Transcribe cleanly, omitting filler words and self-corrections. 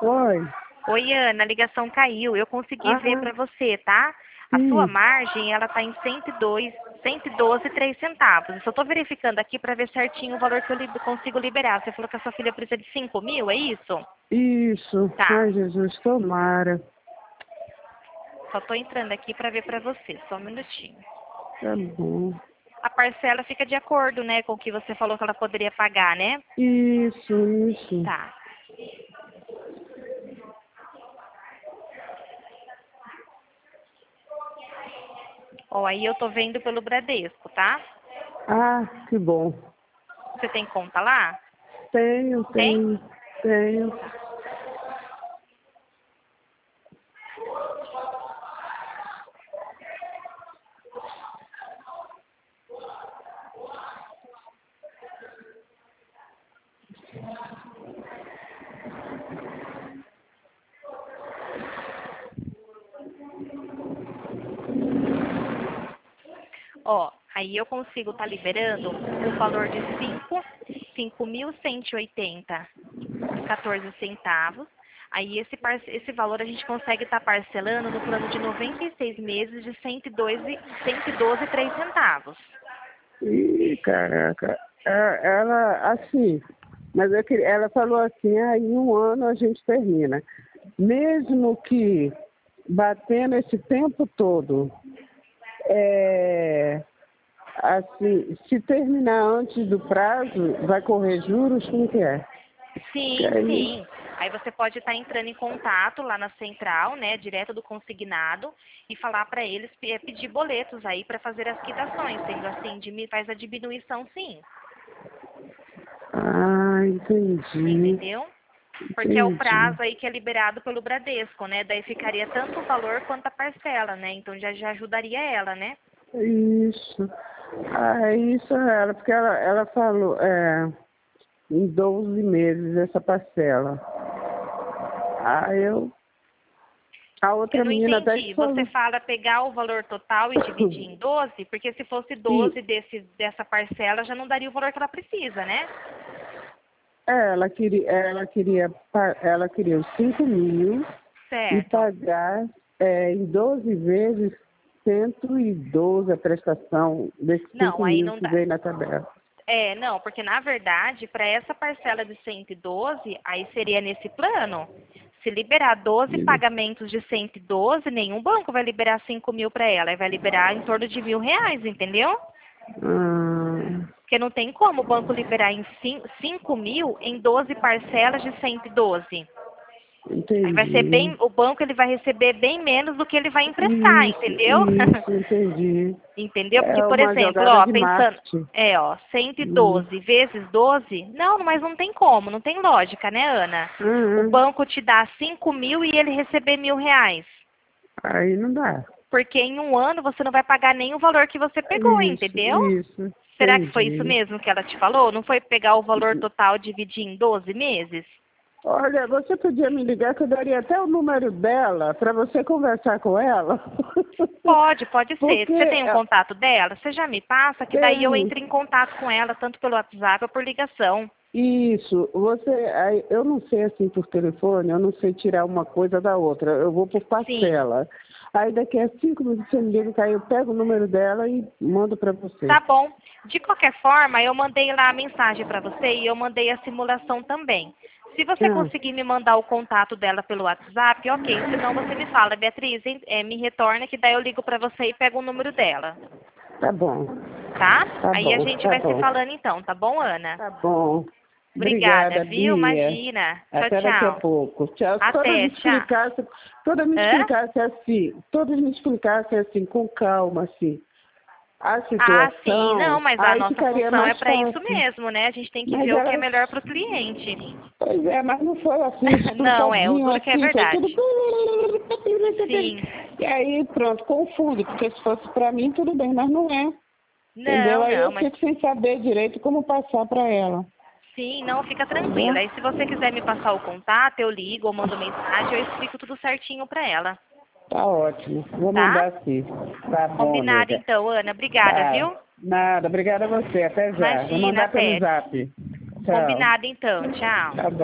Oi. Oi, Ana, a ligação caiu. Eu consegui ver Ah, para você, tá? A sua sim. margem, ela tá em 112 e 3 centavos. Eu só tô verificando aqui para ver certinho o valor que eu consigo liberar. Você falou que a sua filha precisa de 5 mil, é isso? Isso. Tá. Ai, Jesus, tomara. Só tô entrando aqui para ver para você. Só um minutinho. Tá bom. A parcela fica de acordo, né, com o que você falou que ela poderia pagar, né? Isso. Tá. Ó, aí eu tô vendo pelo Bradesco, tá? Ah, que bom. Você tem conta lá? Tenho, Tem? tenho, tenho. Ó, aí eu consigo estar liberando o valor de 5.180 e 14 centavos. Aí esse valor a gente consegue estar parcelando no plano de 96 meses de 112 e 3 centavos. Ih, caraca. Ela, assim, mas ela falou assim, em um ano a gente termina. Mesmo que batendo esse tempo todo, assim, se terminar antes do prazo, vai correr juros, como que é? Que Sim, aí, sim. Aí você pode estar entrando em contato lá na central, né, direto do consignado, e falar para eles pedir boletos aí para fazer as quitações, sendo assim, faz a diminuição, sim. entendi, Entendeu? Porque é o entendi. prazo aí que é liberado pelo Bradesco, né? Daí ficaria tanto o valor quanto a parcela, né? Então já ajudaria ela, né? Isso. Isso é ela, porque ela falou, em 12 meses essa parcela. Aí eu, a Eu outra não menina até entendi. que Você falou. fala pegar o valor total e dividir em 12, porque se fosse E 12 dessa parcela, já não daria o valor que ela precisa, né? ela queria os 5 mil e Certo. pagar em 12 vezes 112 a prestação desses Não, 5 aí mil não que dá. veio na tabela. É, não, porque na verdade, para essa parcela de 112, aí seria nesse plano. Se liberar 12 pagamentos de 112, nenhum banco vai liberar 5 mil para ela. Aí vai liberar em torno de R$ 1.000, entendeu? Ah, Porque não tem como o banco liberar em 5 mil em 12 parcelas de 112. Aí vai ser entendi. bem, o banco ele vai receber bem menos do que ele vai emprestar, entendeu? Isso, entendi. Entendeu? Porque, É por uma exemplo, jogada ó, de pensando, marketing. cento e Hum. doze vezes 12, não, mas não tem como, não tem lógica, né, Ana? O Uhum. banco te dá 5 mil e ele receber R$ 1.000. Aí não dá. Porque em um ano você não vai pagar nem o valor que você pegou, entendeu? Isso, Será que foi isso entendi. mesmo que ela te falou? Não foi pegar o valor total e dividir em 12 meses? Olha, você podia me ligar que eu daria até o número dela para você conversar com ela. Pode ser. Porque Você tem o contato dela? Você já me passa, que daí eu tem entro em contato com ela, tanto pelo WhatsApp ou por ligação. isso. Eu não sei assim por telefone, eu não sei tirar uma coisa da outra. Eu vou por Sim. parcela. Aí daqui a 5 minutos você me liga, que aí eu pego o número dela e mando para você. Tá bom. De qualquer forma, eu mandei lá a mensagem para você e eu mandei a simulação também. Se você Ah, conseguir me mandar o contato dela pelo WhatsApp, ok. Senão você me fala, Beatriz, me retorna que daí eu ligo para você e pego o número dela, tá bom, tá? tá Aí a bom, gente tá vai se bom. falando então, tá bom, Ana? Tá bom. Obrigada, Obrigada, viu? Bia. Imagina. Tchau, Até daqui a tchau. pouco. Tchau. Se Até, tchau. Hã? Todas me explicassem assim, com calma, assim, a Ah, sim. Não, situação, mas a aí nossa ficaria função é mais para isso fácil. mesmo, né? A gente tem que Mas ver o que é elas, melhor para o cliente. pois é, mas não foi assim, Não, o explicadinho duro que é assim, foi tudo. verdade. Sim. E aí, pronto, confunde, porque se fosse para mim, tudo bem, mas não é. Entendeu? Não, Aí não, eu mas fico sem saber direito como passar para ela. sim, não, fica tranquila. Entendeu? Aí se você quiser me passar o contato, eu ligo ou mando mensagem, eu explico tudo certinho para ela, Tá ótimo. Vou tá? mandar sim. Tá bom, Combinado amiga. então, Ana. Obrigada, Tá. viu? Nada. Obrigada a você. Até já. Vou Imagina, mandar pelo até. zap. Tchau. Combinado então. Tchau. Tá bom.